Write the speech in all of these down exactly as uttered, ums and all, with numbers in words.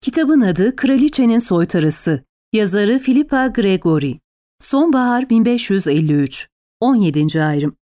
Kitabın adı Kraliçenin Soytarısı. Yazarı Philippa Gregory. Sonbahar bin beş yüz elli üç. on yedinci ayrım.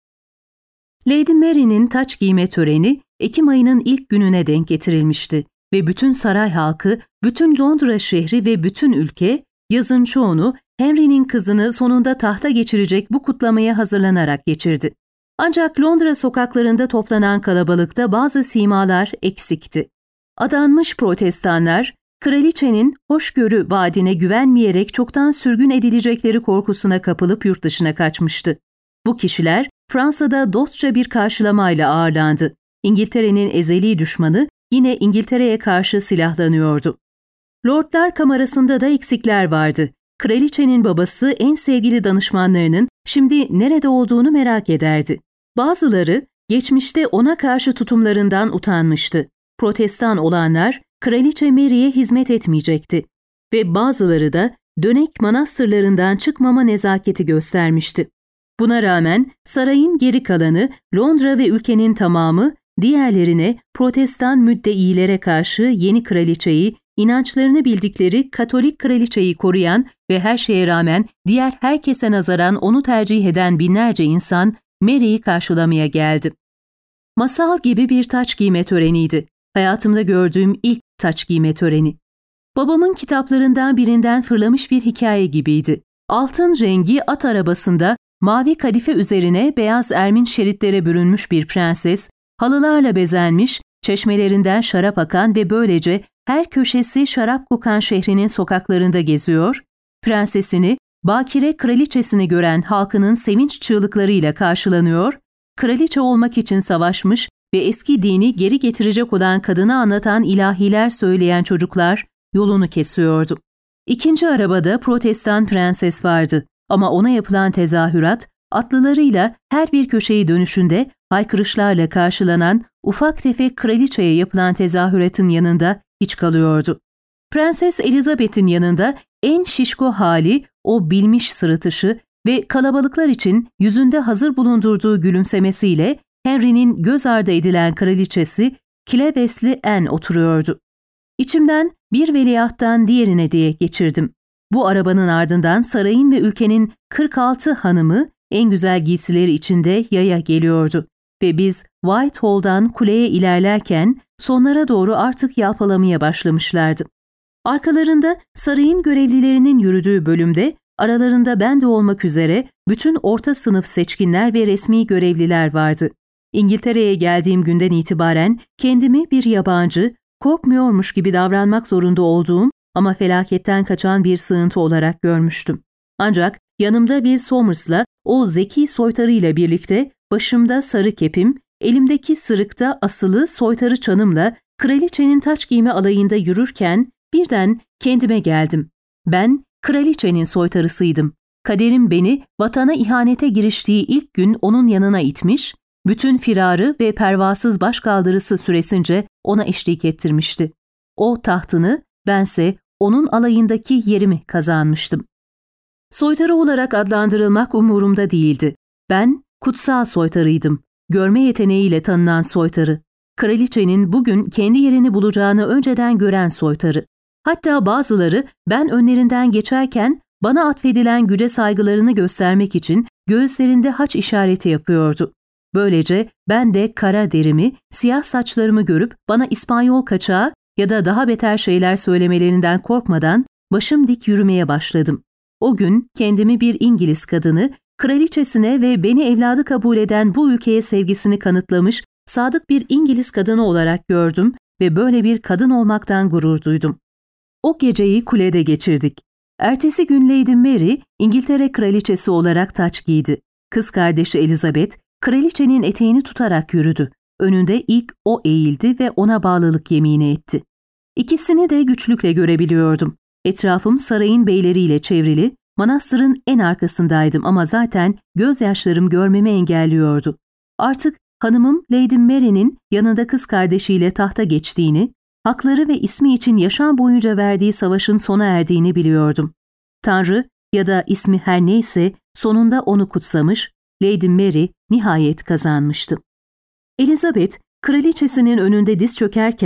Lady Mary'nin taç giyme töreni Ekim ayının ilk gününe denk getirilmişti ve bütün saray halkı, bütün Londra şehri ve bütün ülke, yazın çoğunu Henry'nin kızını sonunda tahta geçirecek bu kutlamaya hazırlanarak geçirdi. Ancak Londra sokaklarında toplanan kalabalıkta bazı simalar eksikti. Adanmış protestanlar, kraliçenin hoşgörü vaadine güvenmeyerek çoktan sürgün edilecekleri korkusuna kapılıp yurt dışına kaçmıştı. Bu kişiler Fransa'da dostça bir karşılamayla ağırlandı. İngiltere'nin ezeli düşmanı yine İngiltere'ye karşı silahlanıyordu. Lordlar Kamerası'nda da eksikler vardı. Kraliçenin babası en sevgili danışmanlarının şimdi nerede olduğunu merak ederdi. Bazıları geçmişte ona karşı tutumlarından utanmıştı. Protestan olanlar Kraliçe Mary'e hizmet etmeyecekti ve bazıları da dönek manastırlarından çıkmama nezaketi göstermişti. Buna rağmen sarayın geri kalanı, Londra ve ülkenin tamamı diğerlerine Protestan müddeilere karşı yeni kraliçeyi, inançlarını bildikleri Katolik kraliçeyi koruyan ve her şeye rağmen diğer herkese nazaran onu tercih eden binlerce insan Mary'yi karşılamaya geldi. Masal gibi bir taç giyme töreniydi. Hayatımda gördüğüm ilk taç giyme töreni. Babamın kitaplarından birinden fırlamış bir hikaye gibiydi. Altın rengi at arabasında mavi kadife üzerine beyaz ermin şeritlere bürünmüş bir prenses, halılarla bezenmiş, çeşmelerinden şarap akan ve böylece her köşesi şarap kokan şehrinin sokaklarında geziyor, prensesini, bakire kraliçesini gören halkının sevinç çığlıklarıyla karşılanıyor, kraliçe olmak için savaşmış ve eski dini geri getirecek olan kadını anlatan ilahiler söyleyen çocuklar yolunu kesiyordu. İkinci arabada protestan prenses vardı ama ona yapılan tezahürat, atlılarıyla her bir köşeyi dönüşünde haykırışlarla karşılanan ufak tefek kraliçeye yapılan tezahüratın yanında hiç kalıyordu. Prenses Elizabeth'in yanında en şişko hali o bilmiş sırıtışı ve kalabalıklar için yüzünde hazır bulundurduğu gülümsemesiyle Henry'nin göz ardı edilen kraliçesi Kilebesli Anne oturuyordu. İçimden bir veliahttan diğerine diye geçirdim. Bu arabanın ardından sarayın ve ülkenin kırk altı hanımı en güzel giysileri içinde yaya geliyordu ve biz Whitehall'dan kuleye ilerlerken sonlara doğru artık yalpalamaya başlamışlardı. Arkalarında sarayın görevlilerinin yürüdüğü bölümde aralarında ben de olmak üzere bütün orta sınıf seçkinler ve resmi görevliler vardı. İngiltere'ye geldiğim günden itibaren kendimi bir yabancı, korkmuyormuş gibi davranmak zorunda olduğum ama felaketten kaçan bir sığıntı olarak görmüştüm. Ancak yanımda Will Somers'la o zeki soytarıyla birlikte başımda sarı kepim, elimdeki sırıkta asılı soytarı çanımla kraliçenin taç giyme alayında yürürken birden kendime geldim. Ben kraliçenin soytarısıydım. Kaderim beni vatana ihanete giriştiği ilk gün onun yanına itmiş, bütün firarı ve pervasız başkaldırısı süresince ona eşlik ettirmişti. O tahtını, bense onun alayındaki yerimi kazanmıştım. Soytarı olarak adlandırılmak umurumda değildi. Ben kutsal soytarıydım. Görme yeteneğiyle tanınan soytarı. Kraliçenin bugün kendi yerini bulacağını önceden gören soytarı. Hatta bazıları ben önlerinden geçerken bana atfedilen güce saygılarını göstermek için göğüslerinde haç işareti yapıyordu. Böylece ben de kara derimi, siyah saçlarımı görüp bana İspanyol kaçağı ya da daha beter şeyler söylemelerinden korkmadan başım dik yürümeye başladım. O gün kendimi bir İngiliz kadını, kraliçesine ve beni evladı kabul eden bu ülkeye sevgisini kanıtlamış sadık bir İngiliz kadını olarak gördüm ve böyle bir kadın olmaktan gurur duydum. O geceyi kulede geçirdik. Ertesi gün Lady Mary, İngiltere kraliçesi olarak taç giydi. Kız kardeşi Elizabeth, kraliçenin eteğini tutarak yürüdü. Önünde ilk o eğildi ve ona bağlılık yemini etti. İkisini de güçlükle görebiliyordum. Etrafım sarayın beyleriyle çevrili, manastırın en arkasındaydım ama zaten gözyaşlarım görmemi engelliyordu. Artık hanımım Lady Mary'nin yanında kız kardeşiyle tahta geçtiğini, hakları ve ismi için yaşam boyunca verdiği savaşın sona erdiğini biliyordum. Tanrı ya da ismi her neyse sonunda onu kutsamış, Lady Mary nihayet kazanmıştı. Elizabeth, kraliçesinin önünde diz çökerken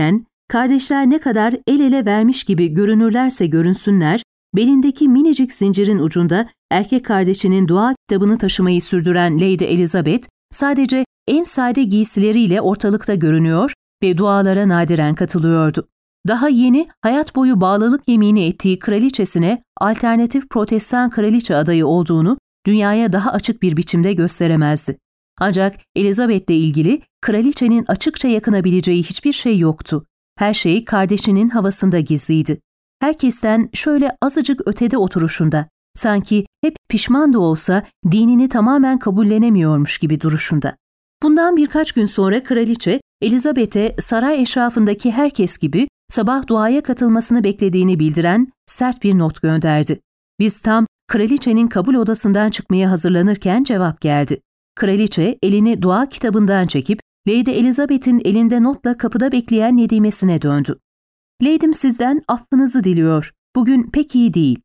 kardeşler ne kadar el ele vermiş gibi görünürlerse görünsünler, belindeki minicik zincirin ucunda erkek kardeşinin dua kitabını taşımayı sürdüren Lady Elizabeth, sadece en sade giysileriyle ortalıkta görünüyor ve dualara nadiren katılıyordu. Daha yeni hayat boyu bağlılık yemini ettiği kraliçesine alternatif protestan kraliçe adayı olduğunu dünyaya daha açık bir biçimde gösteremezdi. Ancak Elizabeth'le ilgili kraliçenin açıkça yakınabileceği hiçbir şey yoktu. Her şey kardeşinin havasında gizliydi. Herkesten şöyle azıcık ötede oturuşunda, sanki hep pişman da olsa dinini tamamen kabullenemiyormuş gibi duruşunda. Bundan birkaç gün sonra kraliçe, Elizabeth'e saray eşrafındaki herkes gibi sabah duaya katılmasını beklediğini bildiren sert bir not gönderdi. Biz tam kraliçenin kabul odasından çıkmaya hazırlanırken cevap geldi. Kraliçe elini dua kitabından çekip Lady Elizabeth'in elinde notla kapıda bekleyen Nedimesine döndü. "Lady'm sizden affınızı diliyor. Bugün pek iyi değil."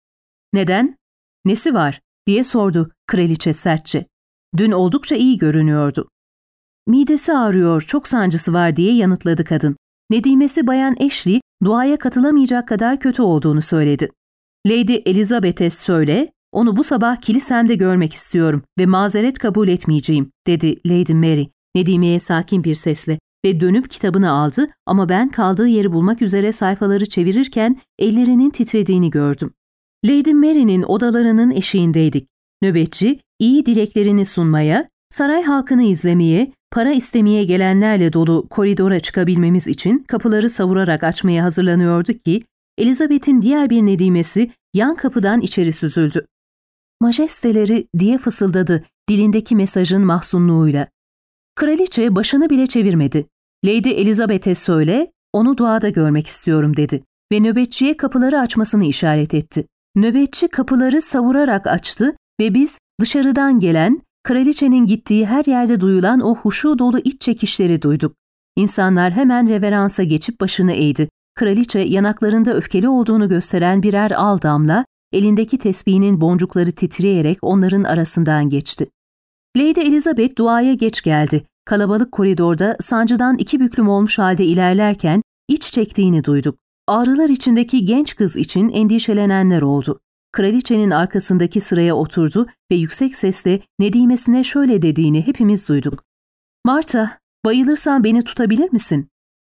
"Neden? Nesi var?" diye sordu kraliçe sertçe. "Dün oldukça iyi görünüyordu." "Midesi ağrıyor, çok sancısı var." diye yanıtladı kadın. Nedimesi Bayan Ashley duaya katılamayacak kadar kötü olduğunu söyledi. "Lady Elizabeth'e söyle, onu bu sabah kilisemde görmek istiyorum ve mazeret kabul etmeyeceğim," dedi Lady Mary, Nedime'ye sakin bir sesle ve dönüp kitabını aldı ama ben kaldığı yeri bulmak üzere sayfaları çevirirken ellerinin titrediğini gördüm. Lady Mary'nin odalarının eşiğindeydik. Nöbetçi, iyi dileklerini sunmaya, saray halkını izlemeye, para istemeye gelenlerle dolu koridora çıkabilmemiz için kapıları savurarak açmaya hazırlanıyordu ki, Elizabeth'in diğer bir Nedimesi yan kapıdan içeri süzüldü. "Majesteleri," diye fısıldadı dilindeki mesajın mahzunluğuyla. Kraliçe başını bile çevirmedi. "Lady Elizabeth'e söyle, onu duada görmek istiyorum," dedi ve nöbetçiye kapıları açmasını işaret etti. Nöbetçi kapıları savurarak açtı ve biz dışarıdan gelen, kraliçenin gittiği her yerde duyulan o huşu dolu iç çekişleri duyduk. İnsanlar hemen reveransa geçip başını eğdi. Kraliçe yanaklarında öfkeli olduğunu gösteren birer al damla, elindeki tesbihinin boncukları titreyerek onların arasından geçti. Lady Elizabeth duaya geç geldi. Kalabalık koridorda sancıdan iki büklüm olmuş halde ilerlerken iç çektiğini duyduk. Ağrılar içindeki genç kız için endişelenenler oldu. Kraliçenin arkasındaki sıraya oturdu ve yüksek sesle Nedimesine şöyle dediğini hepimiz duyduk. "Martha, bayılırsan beni tutabilir misin?"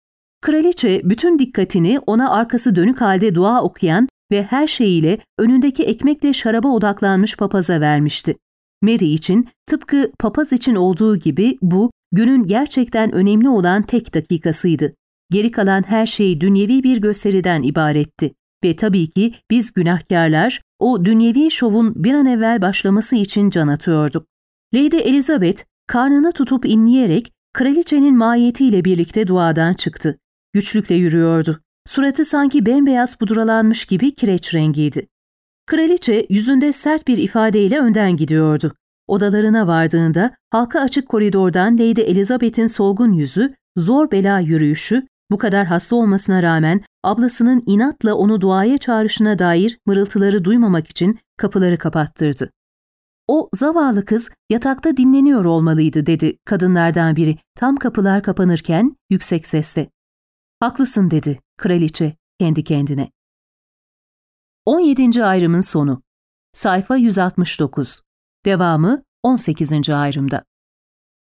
Kraliçe bütün dikkatini ona arkası dönük halde dua okuyan ve her şeyiyle önündeki ekmekle şaraba odaklanmış papaza vermişti. Mary için tıpkı papaz için olduğu gibi bu günün gerçekten önemli olan tek dakikasıydı. Geri kalan her şey dünyevi bir gösteriden ibaretti ve tabii ki biz günahkarlar o dünyevi şovun bir an evvel başlaması için can atıyorduk. Lady Elizabeth karnını tutup inleyerek kraliçenin mahiyetiyle birlikte duadan çıktı. Güçlükle yürüyordu. Suratı sanki bembeyaz pudralanmış gibi kireç rengiydi. Kraliçe yüzünde sert bir ifadeyle önden gidiyordu. Odalarına vardığında halka açık koridordan Lady Elizabeth'in solgun yüzü, zor bela yürüyüşü, bu kadar hasta olmasına rağmen ablasının inatla onu duaya çağrışına dair mırıltıları duymamak için kapıları kapattırdı. "O zavallı kız yatakta dinleniyor olmalıydı," dedi kadınlardan biri tam kapılar kapanırken yüksek sesle. "Haklısın," dedi kraliçe kendi kendine. on yedinci ayrımın sonu. Sayfa yüz altmış dokuz. Devamı on sekizinci ayrımda.